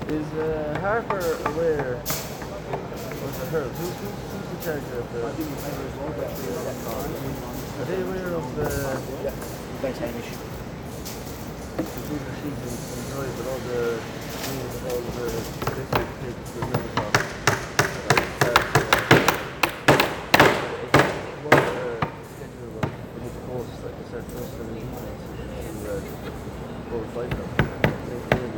Is Harper aware, or is it her? Who's in charge of the? Are they aware of the? Thanks, Hamish. These are she's in drive with all the meetings, all the places to take to the river top. What schedule we need to post, like a certain post in the evenings to 4 or 5 of them. LinkedIn